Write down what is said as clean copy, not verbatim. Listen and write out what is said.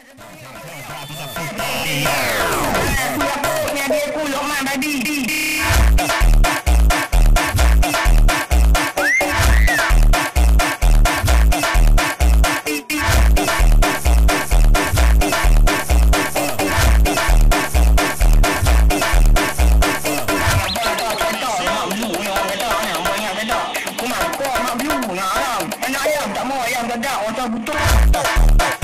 Punya dia kuluk man tadi. Mak blue nak ayam. Anak ayam tak mau ayam dadak. Orang butuh.